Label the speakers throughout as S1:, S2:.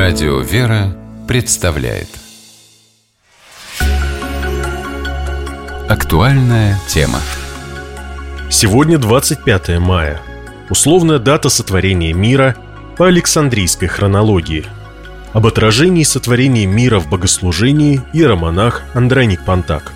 S1: Радио «Вера» представляет актуальная тема.
S2: Сегодня 25 мая. Условная дата сотворения мира по Александрийской хронологии. Об отражении сотворения мира в богослужении иеромонах Андроник Пантак.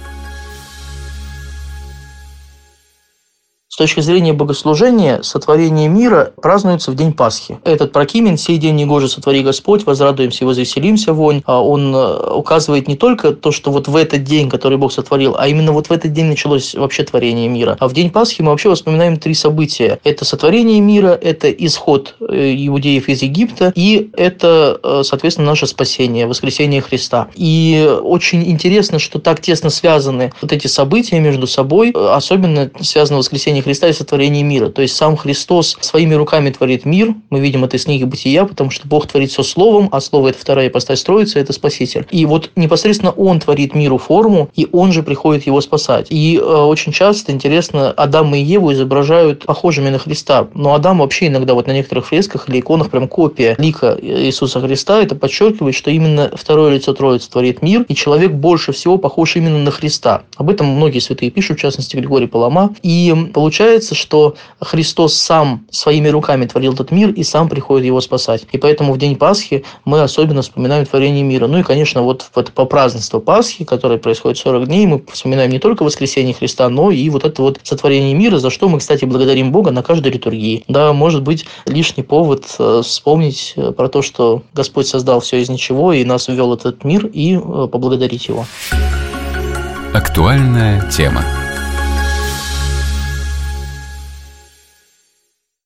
S3: С точки зрения богослужения, сотворение мира празднуется в день Пасхи. Этот прокимен «Сей день негоже сотвори Господь, возрадуемся и возвеселимся вонь». Он указывает не только то, что вот в этот день, который Бог сотворил, а именно вот в этот день началось вообще творение мира. А в день Пасхи мы вообще вспоминаем три события. Это сотворение мира, это исход иудеев из Египта, и это, соответственно, наше спасение, воскресение Христа. И очень интересно, что так тесно связаны вот эти события между собой, особенно связано воскресение Христа и сотворение мира. То есть сам Христос своими руками творит мир. Мы видим это из книги Бытия, потому что Бог творит все словом, а слово – это вторая ипостась Троицы, это Спаситель. И вот непосредственно Он творит миру форму, и Он же приходит его спасать. И очень часто, интересно, Адама и Еву изображают похожими на Христа. Но Адам вообще иногда вот на некоторых фресках или иконах прям копия лика Иисуса Христа. Это подчеркивает, что именно второе лицо Троицы творит мир, и человек больше всего похож именно на Христа. Об этом многие святые пишут, в частности, Григорий Палама. И получается, что Христос сам своими руками творил этот мир и сам приходит его спасать. И поэтому в день Пасхи мы особенно вспоминаем творение мира. Ну и, конечно, вот это по празднеству Пасхи, которое происходит 40 дней, мы вспоминаем не только воскресение Христа, но и вот это вот сотворение мира, за что мы, кстати, благодарим Бога на каждой литургии. Да, может быть, лишний повод вспомнить про то, что Господь создал все из ничего и нас ввел в этот мир, и поблагодарить Его.
S1: Актуальная тема.